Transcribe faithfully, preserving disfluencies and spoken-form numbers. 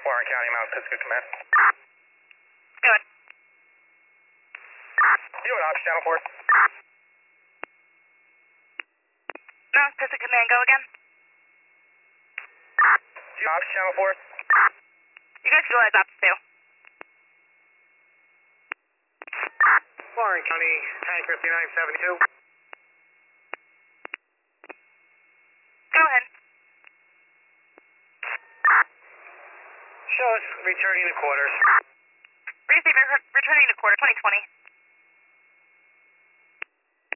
Warren County, Mount Pisgah Command. Good. You at Ops Channel four? Mount Pisgah Command, go again. You Ops Channel four? You guys utilize Ops too. Warren County, tank fifty-nine seventy-two. Go ahead. Show us returning to quarters. Receiver, returning to quarter twenty twenty.